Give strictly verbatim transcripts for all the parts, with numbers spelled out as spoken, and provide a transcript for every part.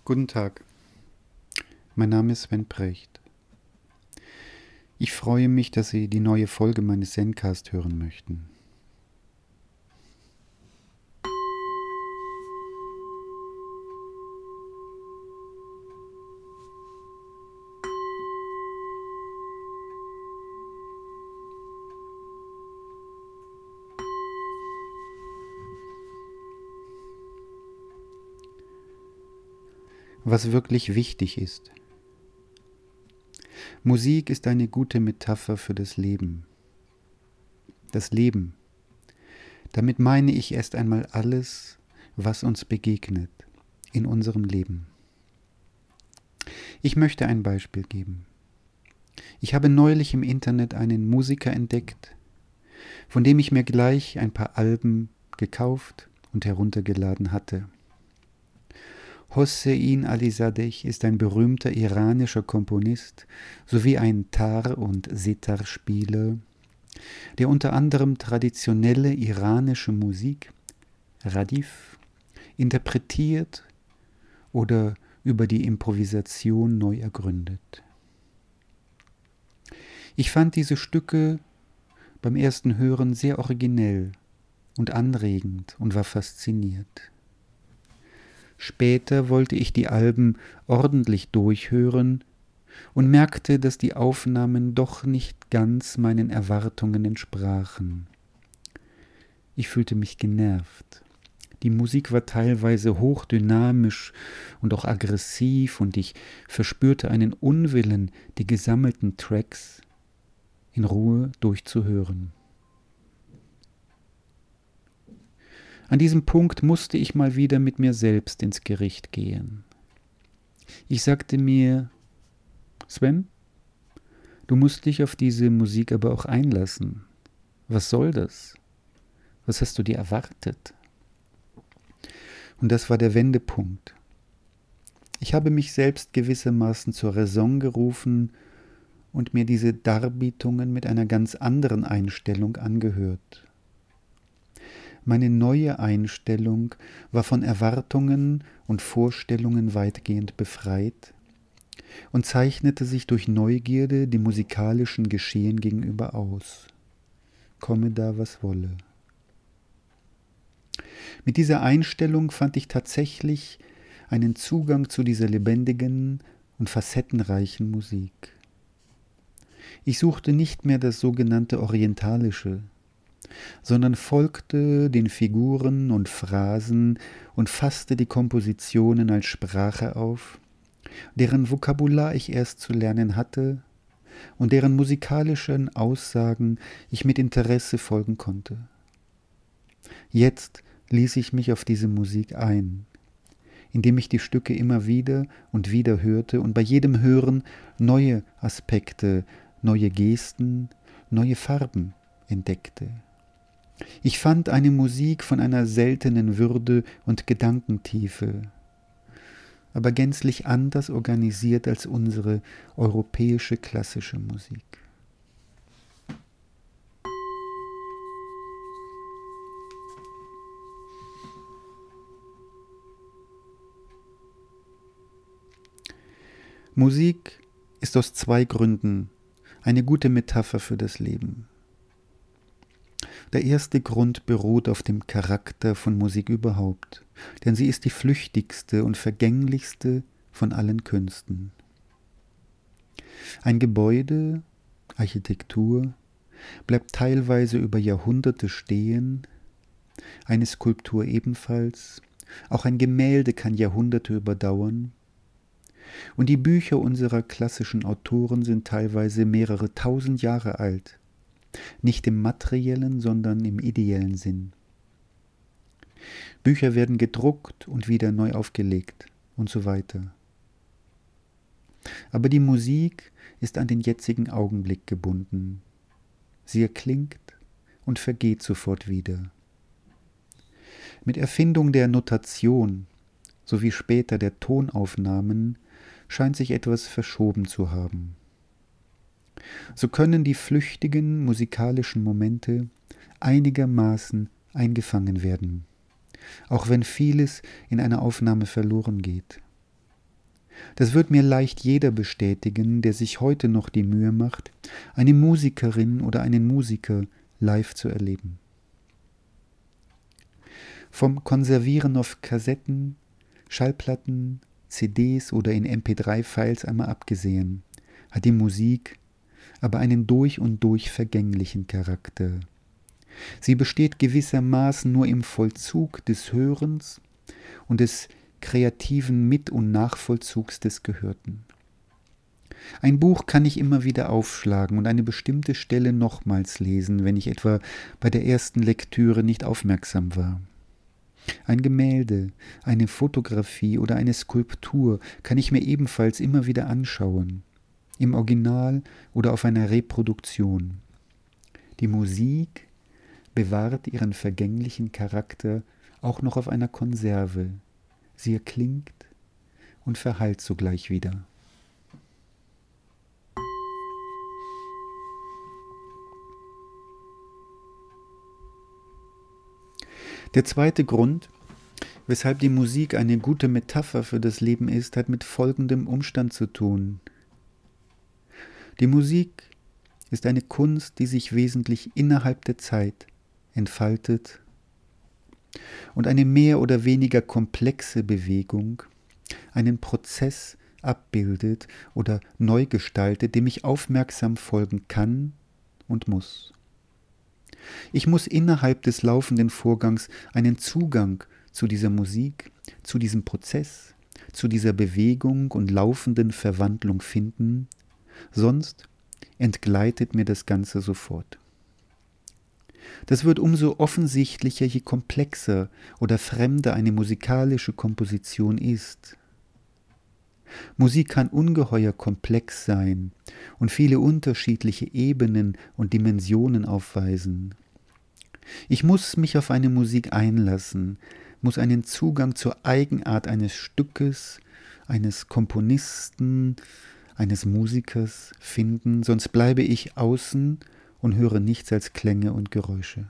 Guten Tag, mein Name ist Sven Precht. Ich freue mich, dass Sie die neue Folge meines Zencast hören möchten. Was wirklich wichtig ist. Musik ist eine gute Metapher für das Leben. Das Leben. Damit meine ich erst einmal alles, was uns begegnet in unserem Leben. Ich möchte ein Beispiel geben. Ich habe neulich im Internet einen Musiker entdeckt, von dem ich mir gleich ein paar Alben gekauft und heruntergeladen hatte. Hossein Alizadeh ist ein berühmter iranischer Komponist sowie ein Tar- und Setar-Spieler, der unter anderem traditionelle iranische Musik, Radif, interpretiert oder über die Improvisation neu ergründet. Ich fand diese Stücke beim ersten Hören sehr originell und anregend und war fasziniert. Später wollte ich die Alben ordentlich durchhören und merkte, dass die Aufnahmen doch nicht ganz meinen Erwartungen entsprachen. Ich fühlte mich genervt. Die Musik war teilweise hochdynamisch und auch aggressiv und ich verspürte einen Unwillen, die gesammelten Tracks in Ruhe durchzuhören. An diesem Punkt musste ich mal wieder mit mir selbst ins Gericht gehen. Ich sagte mir, Sven, du musst dich auf diese Musik aber auch einlassen. Was soll das? Was hast du dir erwartet? Und das war der Wendepunkt. Ich habe mich selbst gewissermaßen zur Raison gerufen und mir diese Darbietungen mit einer ganz anderen Einstellung angehört. Meine neue Einstellung war von Erwartungen und Vorstellungen weitgehend befreit und zeichnete sich durch Neugierde dem musikalischen Geschehen gegenüber aus. Komme da, was wolle. Mit dieser Einstellung fand ich tatsächlich einen Zugang zu dieser lebendigen und facettenreichen Musik. Ich suchte nicht mehr das sogenannte Orientalische, sondern folgte den Figuren und Phrasen und fasste die Kompositionen als Sprache auf, deren Vokabular ich erst zu lernen hatte und deren musikalischen Aussagen ich mit Interesse folgen konnte. Jetzt ließ ich mich auf diese Musik ein, indem ich die Stücke immer wieder und wieder hörte und bei jedem Hören neue Aspekte, neue Gesten, neue Farben entdeckte. Ich fand eine Musik von einer seltenen Würde und Gedankentiefe, aber gänzlich anders organisiert als unsere europäische klassische Musik. Musik ist aus zwei Gründen eine gute Metapher für das Leben. Der erste Grund beruht auf dem Charakter von Musik überhaupt, denn sie ist die flüchtigste und vergänglichste von allen Künsten. Ein Gebäude, Architektur, bleibt teilweise über Jahrhunderte stehen, eine Skulptur ebenfalls, auch ein Gemälde kann Jahrhunderte überdauern, und die Bücher unserer klassischen Autoren sind teilweise mehrere tausend Jahre alt. Nicht im materiellen, sondern im ideellen Sinn. Bücher werden gedruckt und wieder neu aufgelegt und so weiter. Aber die Musik ist an den jetzigen Augenblick gebunden. Sie erklingt und vergeht sofort wieder. Mit Erfindung der Notation sowie später der Tonaufnahmen scheint sich etwas verschoben zu haben. So können die flüchtigen musikalischen Momente einigermaßen eingefangen werden, auch wenn vieles in einer Aufnahme verloren geht. Das wird mir leicht jeder bestätigen, der sich heute noch die Mühe macht, eine Musikerin oder einen Musiker live zu erleben. Vom Konservieren auf Kassetten, Schallplatten, C Ds oder in M P drei Files einmal abgesehen, hat die Musik aber einen durch und durch vergänglichen Charakter. Sie besteht gewissermaßen nur im Vollzug des Hörens und des kreativen Mit- und Nachvollzugs des Gehörten. Ein Buch kann ich immer wieder aufschlagen und eine bestimmte Stelle nochmals lesen, wenn ich etwa bei der ersten Lektüre nicht aufmerksam war. Ein Gemälde, eine Fotografie oder eine Skulptur kann ich mir ebenfalls immer wieder anschauen, im Original oder auf einer Reproduktion. Die Musik bewahrt ihren vergänglichen Charakter auch noch auf einer Konserve. Sie erklingt und verhallt sogleich wieder. Der zweite Grund, weshalb die Musik eine gute Metapher für das Leben ist, hat mit folgendem Umstand zu tun. Die Musik ist eine Kunst, die sich wesentlich innerhalb der Zeit entfaltet und eine mehr oder weniger komplexe Bewegung, einen Prozess abbildet oder neu gestaltet, dem ich aufmerksam folgen kann und muss. Ich muss innerhalb des laufenden Vorgangs einen Zugang zu dieser Musik, zu diesem Prozess, zu dieser Bewegung und laufenden Verwandlung finden, sonst entgleitet mir das Ganze sofort. Das wird umso offensichtlicher, je komplexer oder fremder eine musikalische Komposition ist. Musik kann ungeheuer komplex sein und viele unterschiedliche Ebenen und Dimensionen aufweisen. Ich muss mich auf eine Musik einlassen, muss einen Zugang zur Eigenart eines Stückes, eines Komponisten, eines Musikers finden, sonst bleibe ich außen und höre nichts als Klänge und Geräusche.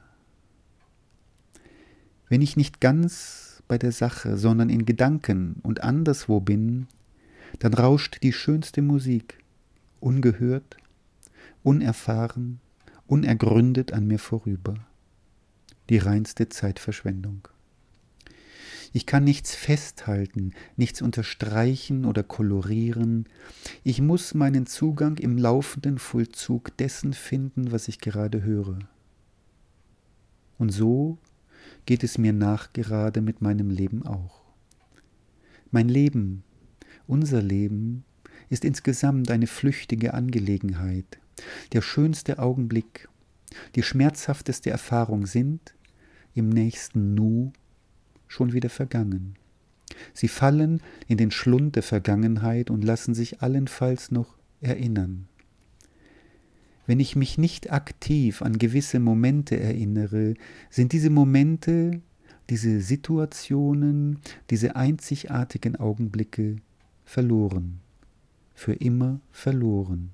Wenn ich nicht ganz bei der Sache, sondern in Gedanken und anderswo bin, dann rauscht die schönste Musik, ungehört, unerfahren, unergründet an mir vorüber. Die reinste Zeitverschwendung. Ich kann nichts festhalten, nichts unterstreichen oder kolorieren. Ich muss meinen Zugang im laufenden Vollzug dessen finden, was ich gerade höre. Und so geht es mir nachgerade mit meinem Leben auch. Mein Leben, unser Leben, ist insgesamt eine flüchtige Angelegenheit. Der schönste Augenblick, die schmerzhafteste Erfahrung sind im nächsten Nu schon wieder vergangen. Sie fallen in den Schlund der Vergangenheit und lassen sich allenfalls noch erinnern. Wenn ich mich nicht aktiv an gewisse Momente erinnere, sind diese Momente, diese Situationen, diese einzigartigen Augenblicke verloren, für immer verloren.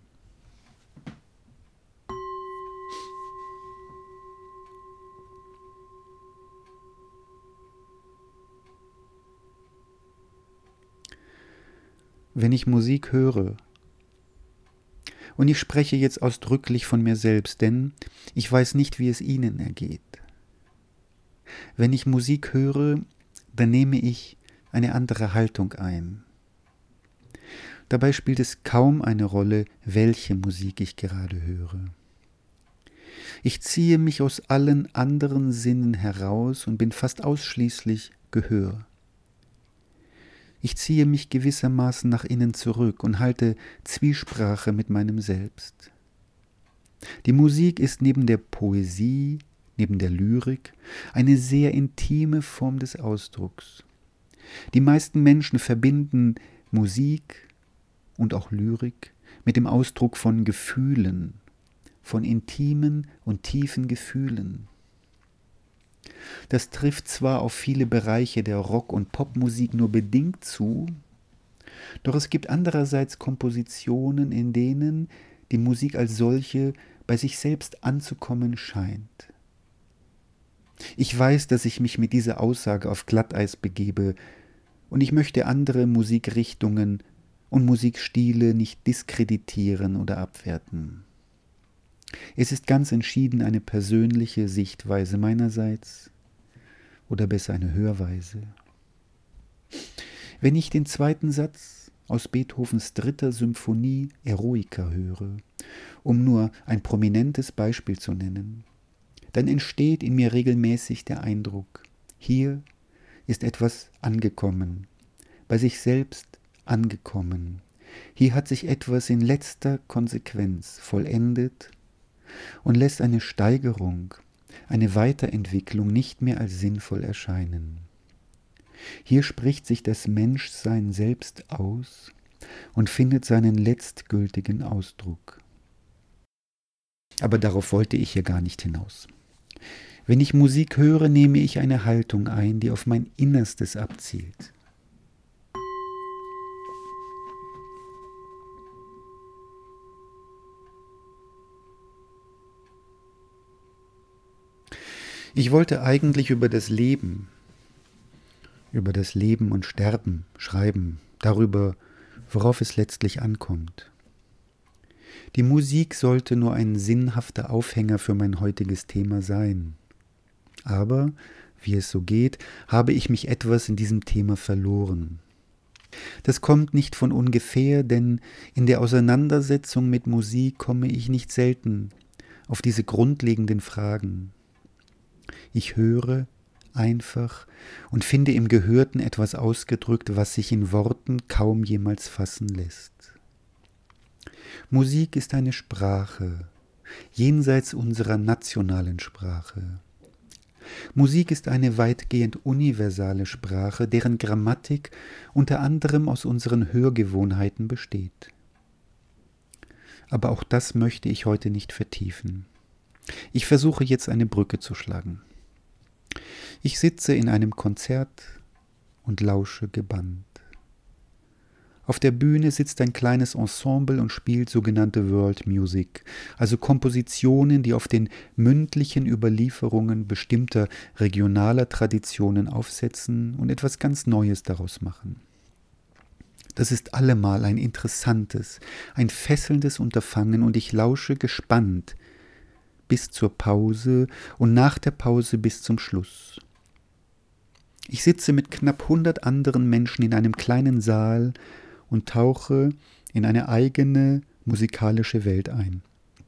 Wenn ich Musik höre, und ich spreche jetzt ausdrücklich von mir selbst, denn ich weiß nicht, wie es Ihnen ergeht. Wenn ich Musik höre, dann nehme ich eine andere Haltung ein. Dabei spielt es kaum eine Rolle, welche Musik ich gerade höre. Ich ziehe mich aus allen anderen Sinnen heraus und bin fast ausschließlich Gehör. Ich ziehe mich gewissermaßen nach innen zurück und halte Zwiesprache mit meinem Selbst. Die Musik ist neben der Poesie, neben der Lyrik, eine sehr intime Form des Ausdrucks. Die meisten Menschen verbinden Musik und auch Lyrik mit dem Ausdruck von Gefühlen, von intimen und tiefen Gefühlen. Das trifft zwar auf viele Bereiche der Rock- und Popmusik nur bedingt zu, doch es gibt andererseits Kompositionen, in denen die Musik als solche bei sich selbst anzukommen scheint. Ich weiß, dass ich mich mit dieser Aussage auf Glatteis begebe und ich möchte andere Musikrichtungen und Musikstile nicht diskreditieren oder abwerten. Es ist ganz entschieden eine persönliche Sichtweise meinerseits oder besser eine Hörweise. Wenn ich den zweiten Satz aus Beethovens dritter Symphonie Eroica höre, um nur ein prominentes Beispiel zu nennen, dann entsteht in mir regelmäßig der Eindruck, hier ist etwas angekommen, bei sich selbst angekommen. Hier hat sich etwas in letzter Konsequenz vollendet und lässt eine Steigerung, eine Weiterentwicklung nicht mehr als sinnvoll erscheinen. Hier spricht sich das Menschsein selbst aus und findet seinen letztgültigen Ausdruck. Aber darauf wollte ich hier gar nicht hinaus. Wenn ich Musik höre, nehme ich eine Haltung ein, die auf mein Innerstes abzielt. Ich wollte eigentlich über das Leben, über das Leben und Sterben schreiben, darüber, worauf es letztlich ankommt. Die Musik sollte nur ein sinnhafter Aufhänger für mein heutiges Thema sein. Aber, wie es so geht, habe ich mich etwas in diesem Thema verloren. Das kommt nicht von ungefähr, denn in der Auseinandersetzung mit Musik komme ich nicht selten auf diese grundlegenden Fragen. Ich höre einfach und finde im Gehörten etwas ausgedrückt, was sich in Worten kaum jemals fassen lässt. Musik ist eine Sprache, jenseits unserer nationalen Sprache. Musik ist eine weitgehend universale Sprache, deren Grammatik unter anderem aus unseren Hörgewohnheiten besteht. Aber auch das möchte ich heute nicht vertiefen. Ich versuche jetzt eine Brücke zu schlagen. Ich sitze in einem Konzert und lausche gebannt. Auf der Bühne sitzt ein kleines Ensemble und spielt sogenannte World Music, also Kompositionen, die auf den mündlichen Überlieferungen bestimmter regionaler Traditionen aufsetzen und etwas ganz Neues daraus machen. Das ist allemal ein interessantes, ein fesselndes Unterfangen und ich lausche gespannt bis zur Pause und nach der Pause bis zum Schluss. Ich sitze mit knapp hundert anderen Menschen in einem kleinen Saal und tauche in eine eigene musikalische Welt ein.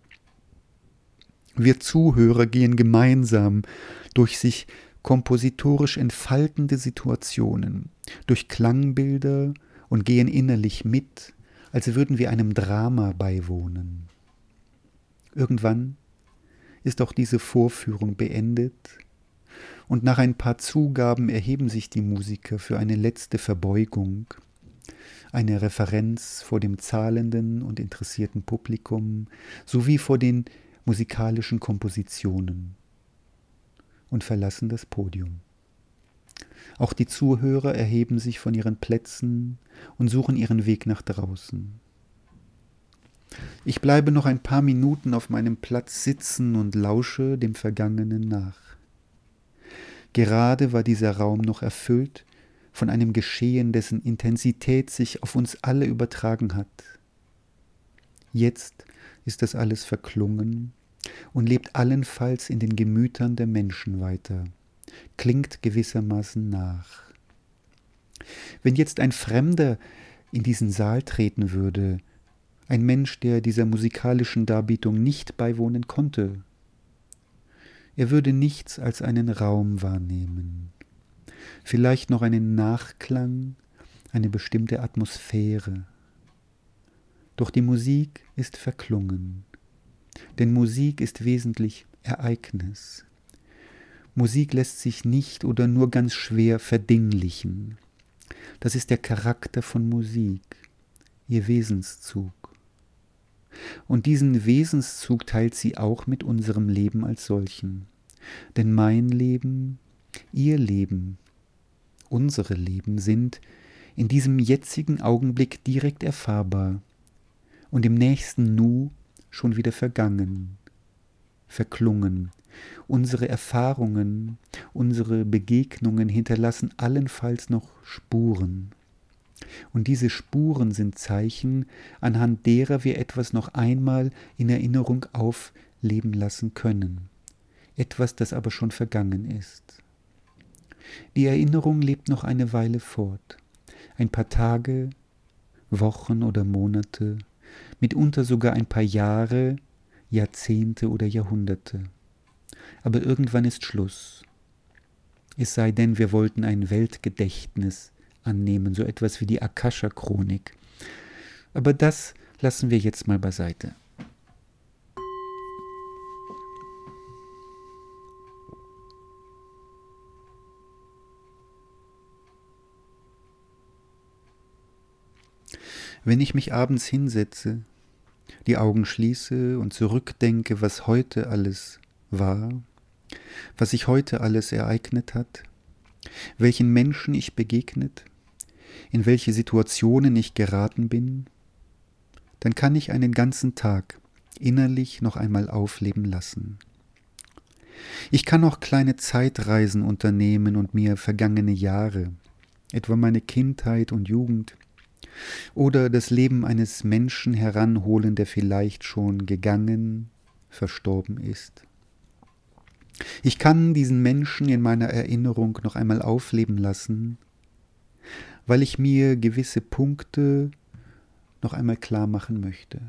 Wir Zuhörer gehen gemeinsam durch sich kompositorisch entfaltende Situationen, durch Klangbilder und gehen innerlich mit, als würden wir einem Drama beiwohnen. Irgendwann ist auch diese Vorführung beendet und nach ein paar Zugaben erheben sich die Musiker für eine letzte Verbeugung, eine Referenz vor dem zahlenden und interessierten Publikum sowie vor den musikalischen Kompositionen und verlassen das Podium. Auch die Zuhörer erheben sich von ihren Plätzen und suchen ihren Weg nach draußen. Ich bleibe noch ein paar Minuten auf meinem Platz sitzen und lausche dem Vergangenen nach. Gerade war dieser Raum noch erfüllt von einem Geschehen, dessen Intensität sich auf uns alle übertragen hat. Jetzt ist das alles verklungen und lebt allenfalls in den Gemütern der Menschen weiter, klingt gewissermaßen nach. Wenn jetzt ein Fremder in diesen Saal treten würde, ein Mensch, der dieser musikalischen Darbietung nicht beiwohnen konnte, er würde nichts als einen Raum wahrnehmen, vielleicht noch einen Nachklang, eine bestimmte Atmosphäre. Doch die Musik ist verklungen, denn Musik ist wesentlich Ereignis. Musik lässt sich nicht oder nur ganz schwer verdinglichen. Das ist der Charakter von Musik, ihr Wesenszug. Und diesen Wesenszug teilt sie auch mit unserem Leben als solchen. Denn mein Leben, ihr Leben, unsere Leben sind in diesem jetzigen Augenblick direkt erfahrbar und im nächsten Nu schon wieder vergangen, verklungen. Unsere Erfahrungen, unsere Begegnungen hinterlassen allenfalls noch Spuren. Und diese Spuren sind Zeichen, anhand derer wir etwas noch einmal in Erinnerung aufleben lassen können. Etwas, das aber schon vergangen ist. Die Erinnerung lebt noch eine Weile fort. Ein paar Tage, Wochen oder Monate, mitunter sogar ein paar Jahre, Jahrzehnte oder Jahrhunderte. Aber irgendwann ist Schluss. Es sei denn, wir wollten ein Weltgedächtnis annehmen, so etwas wie die Akasha-Chronik. Aber das lassen wir jetzt mal beiseite. Wenn ich mich abends hinsetze, die Augen schließe und zurückdenke, was heute alles war, was sich heute alles ereignet hat, welchen Menschen ich begegnet, in welche Situationen ich geraten bin, dann kann ich einen ganzen Tag innerlich noch einmal aufleben lassen. Ich kann auch kleine Zeitreisen unternehmen und mir vergangene Jahre, etwa meine Kindheit und Jugend, oder das Leben eines Menschen heranholen, der vielleicht schon gegangen, verstorben ist. Ich kann diesen Menschen in meiner Erinnerung noch einmal aufleben lassen, weil ich mir gewisse Punkte noch einmal klar machen möchte.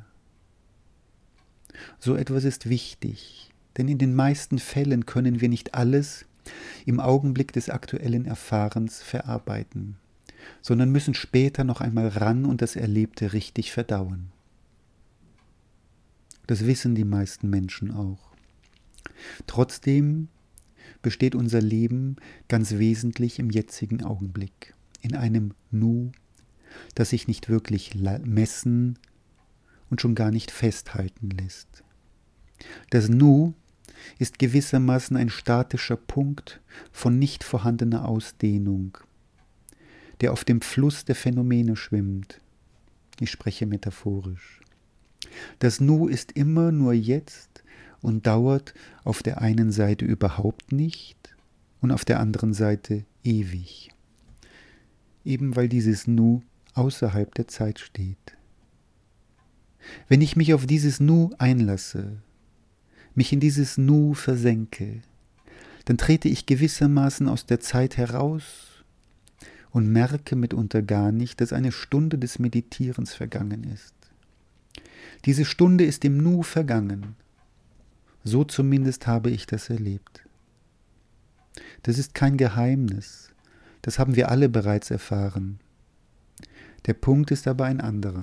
So etwas ist wichtig, denn in den meisten Fällen können wir nicht alles im Augenblick des aktuellen Erfahrens verarbeiten, sondern müssen später noch einmal ran und das Erlebte richtig verdauen. Das wissen die meisten Menschen auch. Trotzdem besteht unser Leben ganz wesentlich im jetzigen Augenblick, in einem Nu, das sich nicht wirklich messen und schon gar nicht festhalten lässt. Das Nu ist gewissermaßen ein statischer Punkt von nicht vorhandener Ausdehnung, der auf dem Fluss der Phänomene schwimmt. Ich spreche metaphorisch. Das Nu ist immer nur jetzt und dauert auf der einen Seite überhaupt nicht und auf der anderen Seite ewig. Eben weil dieses Nu außerhalb der Zeit steht. Wenn ich mich auf dieses Nu einlasse, mich in dieses Nu versenke, dann trete ich gewissermaßen aus der Zeit heraus und merke mitunter gar nicht, dass eine Stunde des Meditierens vergangen ist. Diese Stunde ist im Nu vergangen. So zumindest habe ich das erlebt. Das ist kein Geheimnis. Das haben wir alle bereits erfahren. Der Punkt ist aber ein anderer.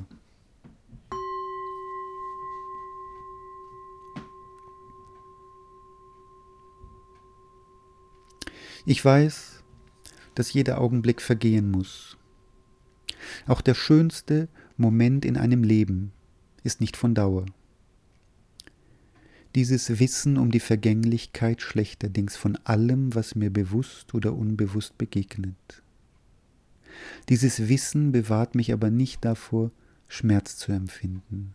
Ich weiß, dass jeder Augenblick vergehen muss. Auch der schönste Moment in einem Leben ist nicht von Dauer. Dieses Wissen um die Vergänglichkeit schlechterdings von allem, was mir bewusst oder unbewusst begegnet. Dieses Wissen bewahrt mich aber nicht davor, Schmerz zu empfinden.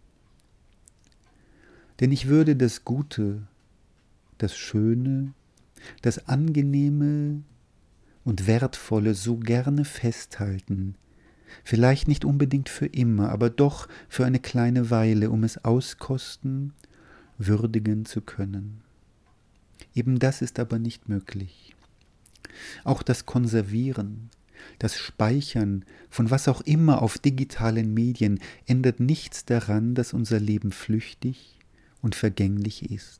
Denn ich würde das Gute, das Schöne, das Angenehme und Wertvolle so gerne festhalten, vielleicht nicht unbedingt für immer, aber doch für eine kleine Weile, um es auskosten, würdigen zu können. Eben das ist aber nicht möglich. Auch das Konservieren, das Speichern von was auch immer auf digitalen Medien ändert nichts daran, dass unser Leben flüchtig und vergänglich ist.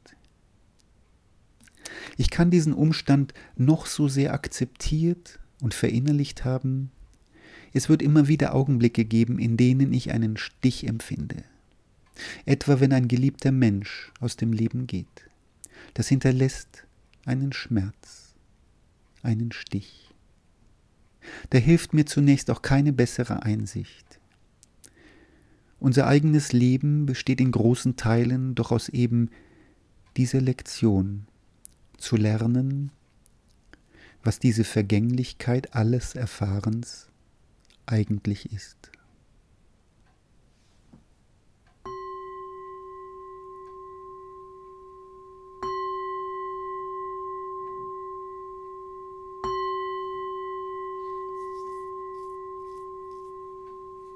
Ich kann diesen Umstand noch so sehr akzeptiert und verinnerlicht haben, es wird immer wieder Augenblicke geben, in denen ich einen Stich empfinde. Etwa wenn ein geliebter Mensch aus dem Leben geht. Das hinterlässt einen Schmerz, einen Stich. Da hilft mir zunächst auch keine bessere Einsicht. Unser eigenes Leben besteht in großen Teilen doch aus eben dieser Lektion, zu lernen, was diese Vergänglichkeit alles Erfahrens eigentlich ist.